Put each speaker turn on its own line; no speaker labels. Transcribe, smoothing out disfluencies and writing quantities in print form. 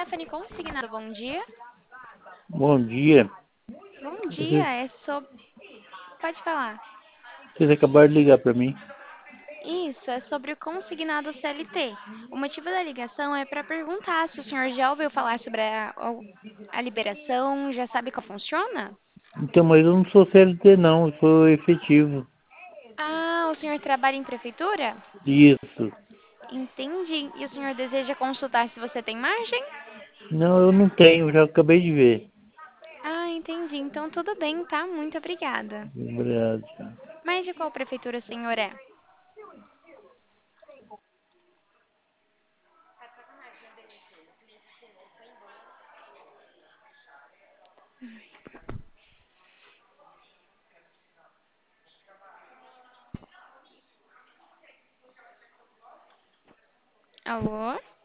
Stephanie Consignado, bom dia.
Bom dia.
Bom dia,
Vocês,
é sobre... Pode falar.
vocês acabaram de ligar para mim.
Isso, é sobre o consignado CLT. O motivo da ligação é para perguntar se o senhor já ouviu falar sobre a liberação, já sabe como funciona?
Então, mas eu não sou CLT não, eu sou efetivo.
Ah, o senhor trabalha em prefeitura?
Isso.
Entendi. E o senhor deseja consultar se você tem margem?
Não, eu não tenho, já acabei de ver.
Ah, entendi. Então tudo bem, tá? Muito obrigada.
Obrigado.
Mas de qual prefeitura o senhor é? Alô?